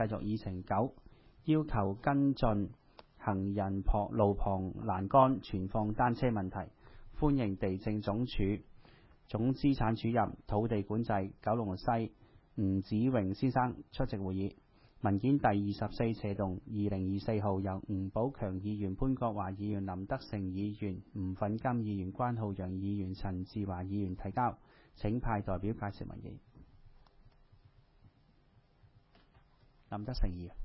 繼續議程9，要求跟進行人路旁欄杆存放單車問題，歡迎地政總署總資產主任土地管制九龍西吳子榮先生出席會議。文件第24/2024號由吳寶強議員、潘國華議員、林德成議員、吳粉金議員、關浩洋議員、陳志華議員提交，請派代表介紹文件。林德成議員，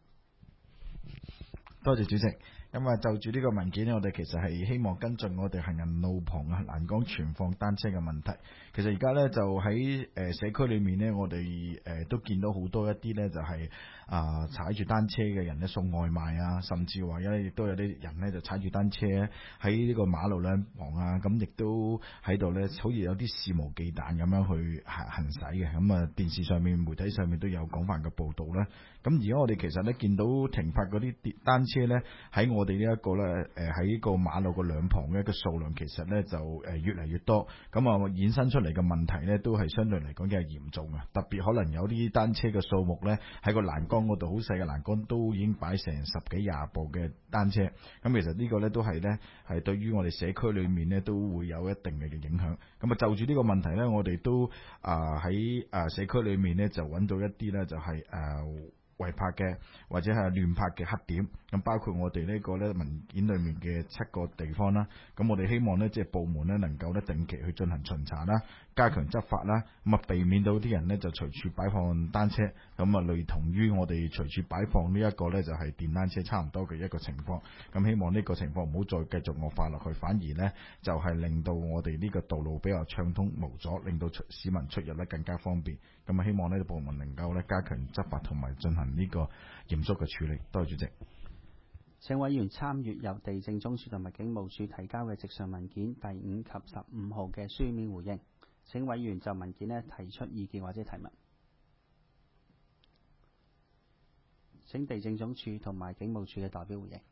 多謝主席。咁啊，就住呢個文件呢，我哋其實係希望跟進我哋行人路旁啊欄杆存放單車嘅問題。其實而家呢，就喺社區裏面呢，我哋都見到好多一啲呢，就係踩住單車嘅人呢送外賣啊，甚至話亦都有啲人呢就踩住單車喺呢個馬路兩旁啊，咁亦都喺度呢，好似有啲肆無忌憚咁樣去行駛嘅。咁啊，電視上面、媒體上面都有廣泛嘅報導啦。咁而家我哋其實呢，見到停泊嗰啲單車呢，喺我哋呢一個呢，喺個馬路個兩旁嘅一個數量其實呢就越嚟越多，咁啊衍生出嚟嘅問題呢都係相對嚟講嘅係嚴重啊！特別可能有啲單車嘅數目呢，喺個欄杆嗰度，好細嘅欄杆都已經擺成10幾20部嘅單車，咁其實呢個呢都係呢，係對於我哋社區裏面呢都會有一定嘅影響。咁啊就住呢個問題呢，我哋都喺社區裏面呢就揾到一啲呢，就係違泊嘅或者係亂泊嘅黑點，咁包括我哋呢個咧文件裏面嘅7個地方啦。咁我哋希望呢，即係部門呢能夠咧定期去進行巡查啦，加強執法啦，咁啊避免到啲人呢就隨處擺放單車，咁啊類同於我哋隨處擺放呢一個呢就係電單車差唔多嘅一個情況。咁希望呢個情況唔好再繼續惡化落去，反而呢就係令到我哋呢個道路比較暢通無阻，令到市民出入呢更加方便。咁啊希望呢個部門能夠呢加強執法同埋進行呢個嚴肅嘅處理。多謝主席。 請委員參閱由地政總署同埋警務處提交嘅直上文件第5及15號嘅書面回應。請委員就文件提出意見或者提問。請地政總署同埋警務處嘅代表回應。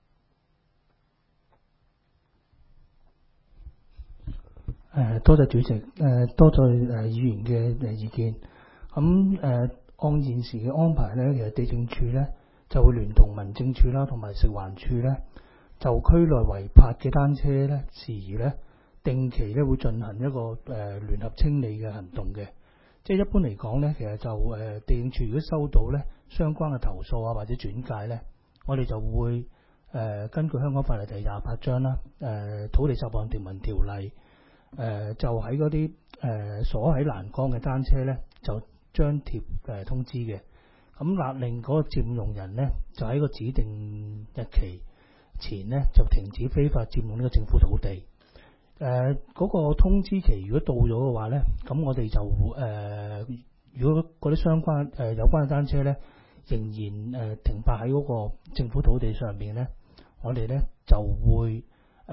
多謝主席，多謝議員嘅意見。咁按現時嘅安排呢，其實地政處呢就會聯同民政處啦，同埋食環處呢，就區內違泊嘅單車呢事宜呢，定期呢會進行一個聯合清理嘅行動嘅。即係一般嚟講呢，其實就地政處如果收到呢相關嘅投訴啊或者轉介呢，我哋就會根據香港法例第28章啦，土地收放條文條例。就喺嗰啲鎖喺欄杆嘅單車呢，就張貼通知嘅。咁勒令嗰個佔用人呢，就喺個指定日期前呢，就停止非法佔用呢個政府土地。嗰個通知期如果到咗嘅話呢，咁我哋就如果嗰啲相關有關嘅單車呢，仍然停泊喺嗰個政府土地上面呢，我哋呢就會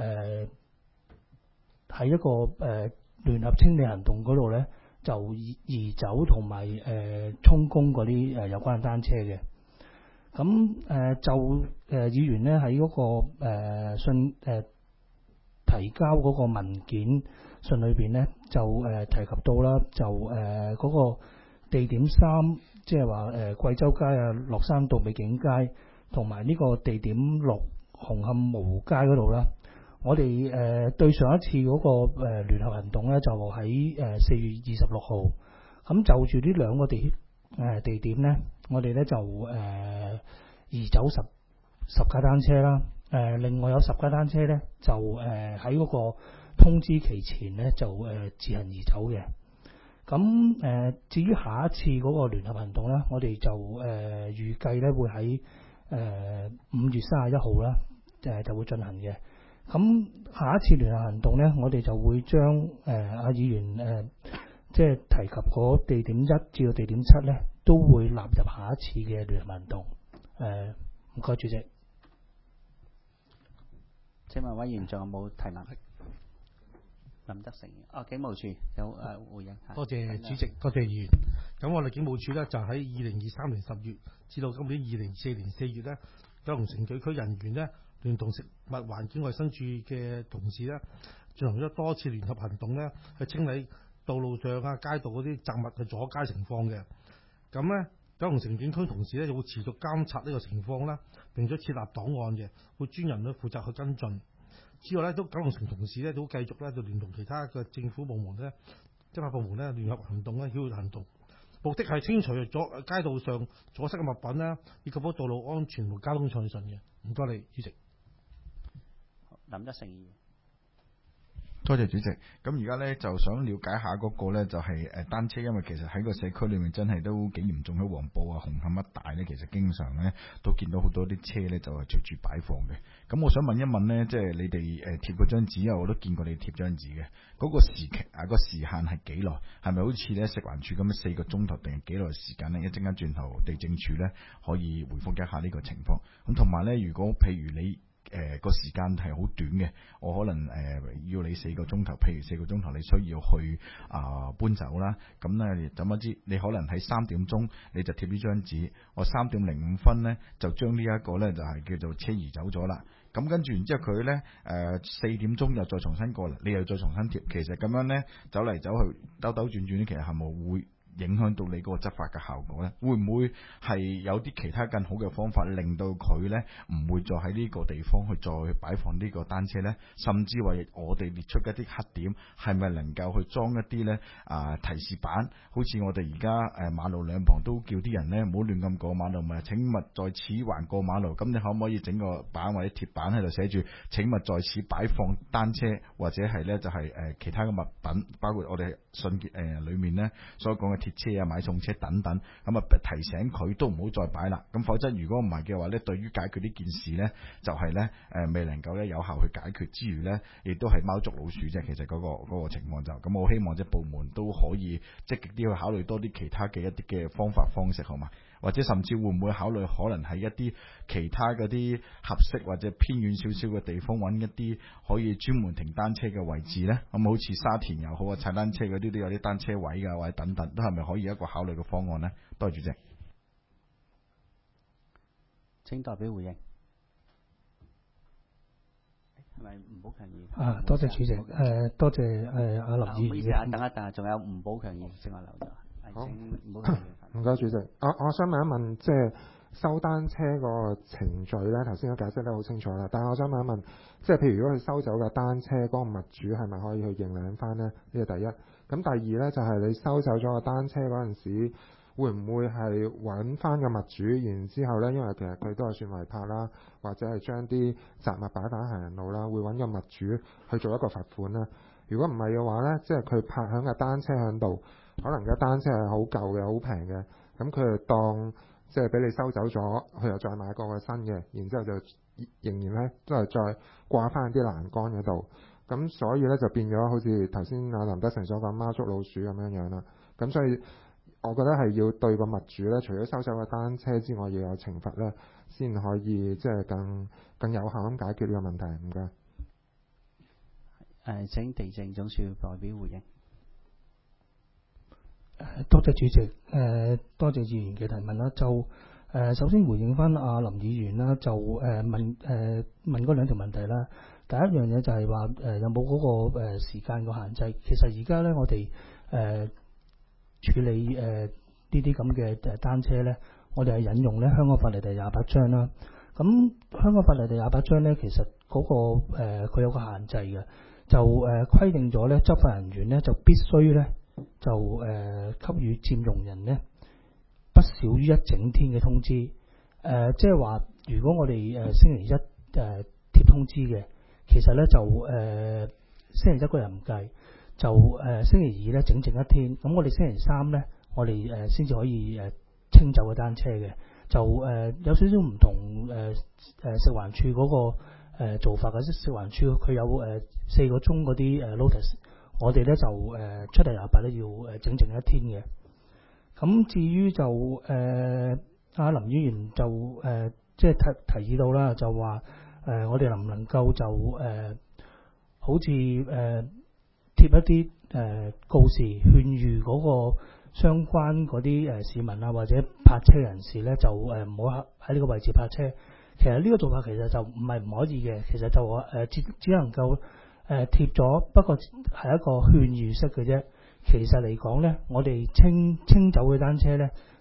喺一個聯合清理行動嗰度呢，就移走同埋充公嗰啲有關嘅單車嘅。咁就議員呢喺嗰個信提交嗰個文件信裏邊呢，就提及到啦，就嗰個地點3，即係話貴州街啊、樂山道美景街同埋呢個地點6紅磡蕪湖街嗰度啦。我哋對上一次嗰個聯合行動咧，就喺4月26號。咁就住呢兩個地點咧，我哋咧就移走十架單車啦。另外有10架單車咧，就喺嗰個通知期前咧，就自行移走嘅。咁至於下一次嗰個聯合行動咧，我哋就預計咧會喺5月31號啦，就會進行嘅。咁下一次聯合行動呢，我哋就會將阿議員即係提及嗰地點1至到地點7呢，都會納入下一次嘅聯合行動。唔該，主席。 請問委員仲有冇提問？林德成，警務處有回應。 多謝主席，多謝議員。咁我哋警務處呢，就喺2023年10月至到今年2024年4月呢，九龍城區人員呢，聯同食物環境衛生署嘅同事呢，進行咗多次聯合行動呢，去清理道路上啊、街道嗰啲雜物嘅阻街情況嘅。咁呢， 九龍城警區同時咧會持續監察呢個情況啦，並且設立檔案嘅，會專人咧負責去跟進。之後咧，都九龍城同事咧都繼續咧就聯同其他嘅政府部門咧、執法部門咧聯合行動咧，曉行動，目的係清除咗街道上阻塞嘅物品啦，以確保道路安全和交通暢順嘅。唔該你，主席。 林德成議員。 多謝主席。咁而家咧就想了解下嗰個咧就係單車，因為其實喺個社區裏面真係都幾嚴重，喺黃埔啊、紅磡一帶咧，其實經常咧都見到好多啲車咧就係隨處擺放嘅。咁我想問一問咧，即係你哋貼嗰張紙啊，我都見過你貼張紙嘅，嗰個時期啊個時限係幾耐？係咪好似咧食環署咁樣4個鐘頭定係幾耐時間咧？一陣間轉頭地政處咧可以回覆一下呢個情況。咁同埋咧，如果譬如你個時間係好短嘅，我可能要你4個鐘頭，譬如4個鐘頭你需要去搬走啦，咁咧怎麼知你可能喺3點鐘你就貼呢張紙，我3點05分咧就將呢一個咧就係叫做車移走咗啦，咁跟住然之後佢咧4點鐘又再重新過嚟，你又再重新貼，其實咁樣咧走嚟走去兜兜轉轉咧，其實係咪會影響到你嗰個執法嘅效果咧？會唔會係有啲其他更好嘅方法，令到佢咧唔會再喺呢個地方去再擺放呢個單車咧？甚至話我哋列出一啲黑點，係咪能夠去裝一啲咧提示板？好似我哋而家馬路兩旁都叫啲人咧唔好亂咁過馬路，咪請勿在此橫過馬路。咁你可唔可以整個板或者鐵板喺度寫住請勿在此擺放單車，或者係咧就係其他嘅物品，包括我哋信件裏面咧所講嘅鐵車啊、買餸車等等，咁啊提醒佢都唔好再擺啦。咁否則如果唔係嘅話咧，對於解決呢件事咧，就係咧未能夠咧有效去解決之餘咧，亦都係貓捉老鼠啫。其實嗰個情況就咁，我希望即係部門都可以積極啲去考慮多啲其他嘅一啲嘅方法方式，好嘛？或者甚至會唔會考慮可能喺一啲其他嗰啲合適或者偏遠少少嘅地方揾一啲可以專門停單車嘅位置呢？咁好似沙田又好啊，踩單車嗰啲都有啲單車位㗎，或者等等，都係咪可以一個考慮嘅方案呢？多謝主席。 請代表回應。係咪吳寶強議員？ 多謝主席。多謝阿林議員。 唔好意思啊，等一等，仲有吳寶強議員正話留咗。 好， 唔該主席。我想問一問，即係收單車個程序咧，頭先都解釋得好清楚啦。但係我想問一問，即係譬如如果佢收走嘅單車嗰個物主係咪可以去認領翻呢？呢個第一。咁第二咧就係你收走咗個單車嗰陣時，會唔會係揾翻個物主，然之後咧，因為其實佢都係算違泊啦，或者係將啲雜物擺喺行人路啦，會揾個物主去做一個罰款啦。如果唔係嘅話咧，即係佢泊響個單車響度。可能嘅單車係好舊嘅、好平嘅，咁佢就當即係俾你收走咗，佢又再買過個新嘅，然之後就仍然咧都係再掛翻啲欄杆嗰度，咁所以咧就變咗好似頭先阿林德成所講貓捉老鼠咁樣樣啦。咁所以我覺得係要對個物主咧，除咗收走個單車之外，要有懲罰咧，先可以即係更有效咁解決呢個問題。唔該。 請地政總署代表回應。 多謝主席，多謝議員嘅提問啦。就首先回應翻阿林議員啦，就問嗰兩條問題啦。第一樣嘢就係話有冇嗰個時間個限制？其實而家咧我哋處理呢啲咁嘅單車咧，我哋係引用咧香港法例第28章啦。咁香港法例第28章咧，其實嗰個佢有個限制嘅，就規定咗咧執法人員咧就必須咧。就給予佔用人呢不少於1整天嘅通知，即係話如果我哋星期一貼通知嘅，其實呢就星期一個人唔計，就星期二呢整1天，咁我哋星期三呢，我哋先至可以清走個單車嘅，就有少少唔同食環署嗰個做法嘅，即食環署佢有4個鐘嗰啲notice。我哋咧就出嚟28咧要整1天嘅。咁至於就阿林議員就即係提議到啦，就話我哋能唔能夠就好似貼一啲告示勸喻嗰個相關嗰啲市民啊或者泊車人士咧就唔好喺呢個位置泊車。其實呢個做法其實就唔係唔可以嘅，其實就只能夠。貼咗，不過係一個勸喻式嘅啫。其實嚟講呢，我哋清走嘅單車呢，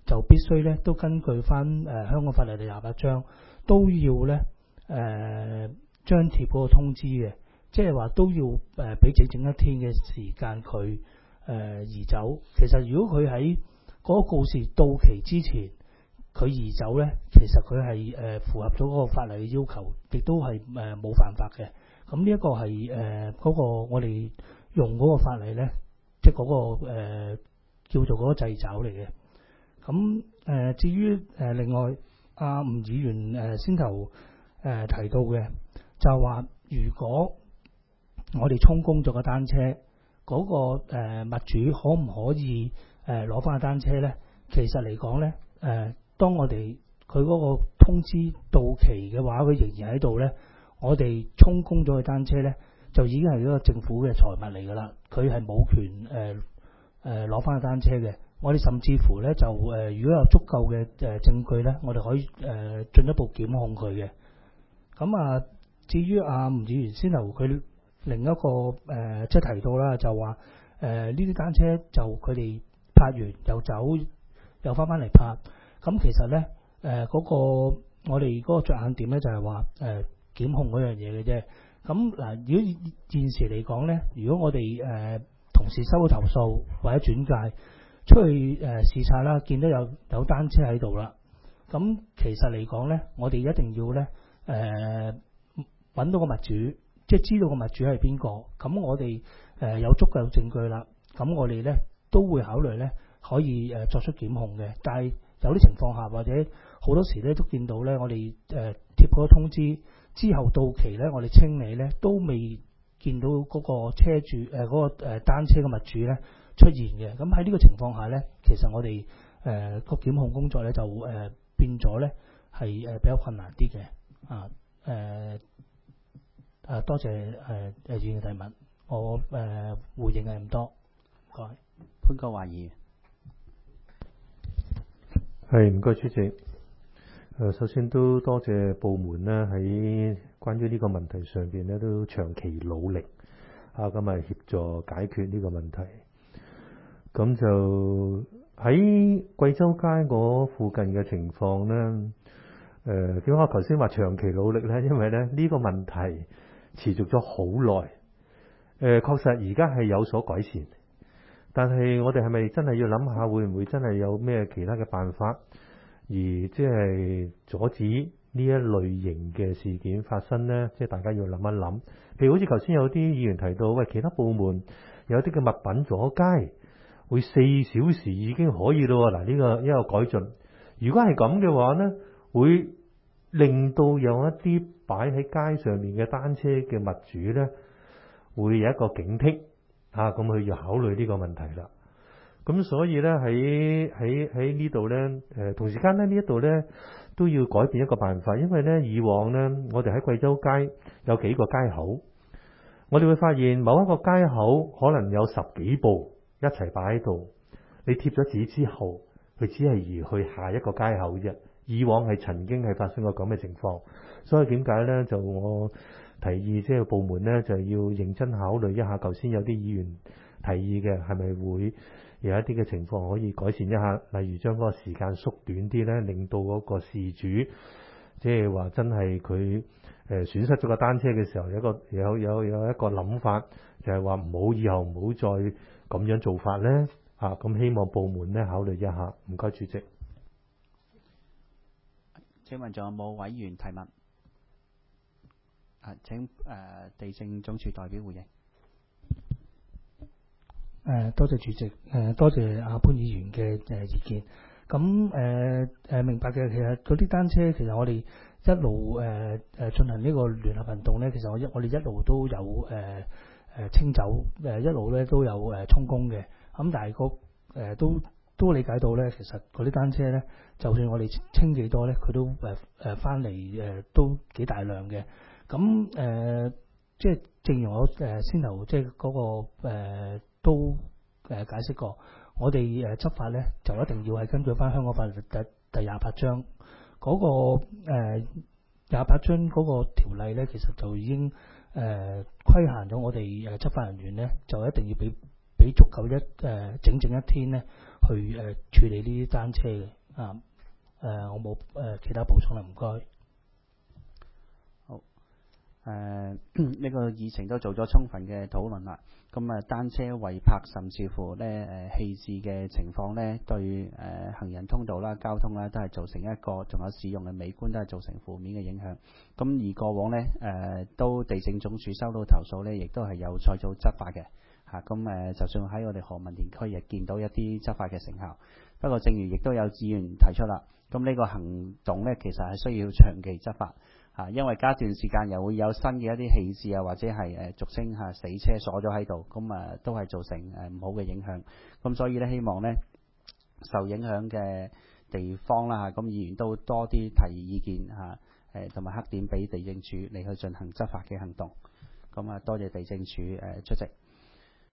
就必須咧都根據翻香港法例第28章都要咧張貼嗰個通知嘅，即係話都要俾整整一天嘅時間佢移走。其實如果佢喺嗰個告示到期之前佢移走咧，其實佢係符合咗嗰個法例嘅要求，亦都係冇犯法嘅。咁呢一個係嗰個我哋用嗰個法例咧，即係嗰個叫做嗰個掣肘嚟嘅。咁至於另外阿吳議員先頭提到嘅，就係話如果我哋充公咗個單車，嗰個物主可唔可以攞翻個單車咧？其實嚟講咧，當我哋佢嗰個通知到期嘅話，佢仍然喺度咧，我哋充公咗嘅單車咧，就已經係一個政府嘅財物嚟㗎啦。佢係冇權攞翻個單車嘅。我哋甚至乎咧就如果有足夠嘅證據咧，我哋可以進一步檢控佢嘅。咁至於阿吳議員先頭佢另一個即係提到啦，就話呢啲單車就佢哋拍完又走，又翻嚟拍。咁其實咧嗰個我哋嗰個着眼點咧就係話檢控嗰樣嘢嘅啫。咁嗱，如果現時嚟講咧，如果我哋同事收到投訴或者轉介出去視察啦，見到有單車喺度啦，咁其實嚟講咧，我哋一定要咧揾到個物主，即係知道個物主係邊個。咁我哋有足夠證據啦，咁我哋咧都會考慮咧可以作出檢控嘅。但係有啲情況下或者好多時咧都見到咧，我哋貼嗰個通知之後到期咧，我哋清理咧都未見到嗰個車主嗰個單車嘅物主咧出現嘅。咁喺呢個情況下咧，其實我哋個檢控工作咧就變咗咧係比較困難啲嘅。多謝議員嘅提問，我回應係咁多。唔該。 潘國華議員。 係，唔該主席。首先都多謝部門咧喺關於呢個問題上邊咧都長期努力咁協助解決呢個問題。咁就喺貴州街嗰附近嘅情況咧，點解我頭先話長期努力咧？因為咧呢個問題持續咗好耐。確實而家係有所改善，但係我哋係咪真係要諗下，會唔會真係有咩其他嘅辦法，而即係阻止呢一類型嘅事件發生呢？即係大家要諗一諗。譬如好似頭先有啲議員提到，喂，其他部門有啲嘅物品阻街，會4小時已經可以咯。嗱，呢個一個改進。如果係咁嘅話呢，會令到有一啲擺喺街上面嘅單車嘅物主呢，會有一個警惕咁佢要考慮呢個問題啦。咁所以咧喺呢度咧，同時間咧呢一度咧都要改變一個辦法，因為咧以往咧我哋喺貴州街有幾個街口，我哋會發現某一個街口可能有10幾部一齊擺喺度，你貼咗紙之後，佢只係移去下一個街口啫。以往係曾經係發生過咁嘅情況，所以點解咧就我提議即係部門咧就要認真考慮一下，頭先有啲議員提議嘅係咪會有一啲嘅情況可以改善一下，例如將嗰個時間縮短啲咧，令到嗰個事主即係話真係佢損失咗個單車嘅時候，有一個諗法，就係話唔好以後唔好再咁樣做法咧。咁希望部門咧考慮一下。唔該主席。 請問仲有冇委員提問？請地政總署代表回應。 多謝主席，多謝阿潘議員嘅意見。咁明白嘅，其實嗰啲單車其實我哋一路進行呢個聯合行動咧，其實我哋一路都有清走，一路咧都有充公嘅。咁但係都理解到咧，其實嗰啲單車咧，就算我哋清幾多咧，佢都翻嚟都幾大量嘅。咁即係正如我先頭即係嗰個都解釋過，我哋執法咧就一定要係根據翻香港法律第28章嗰個28章嗰個條例咧，其實就已經規限咗我哋執法人員咧，就一定要俾足夠整整一天咧去處理呢啲單車嘅。 我冇其他補充啦，唔該。 好，呢個議程都做咗充分嘅討論啦。咁單車違泊甚至乎咧棄置嘅情況咧，對行人通道啦、交通啦，都係造成一個仲有市容嘅美觀都係造成負面嘅影響。咁而過往咧都地政總署收到投訴咧，亦都係有採取執法嘅嚇。咁就算喺我哋何文田區亦見到一啲執法嘅成效。不過正如亦都有議員提出啦，咁呢個行動咧其實係需要長期執法。因為隔一段時間又會有新嘅一啲棄置啊，或者係俗稱死車鎖咗喺度，咁都係造成唔好嘅影響。咁所以咧，希望咧受影響嘅地方啦，咁議員都多啲提意見同埋黑點俾地政署嚟去進行執法嘅行動。咁多謝地政署出席。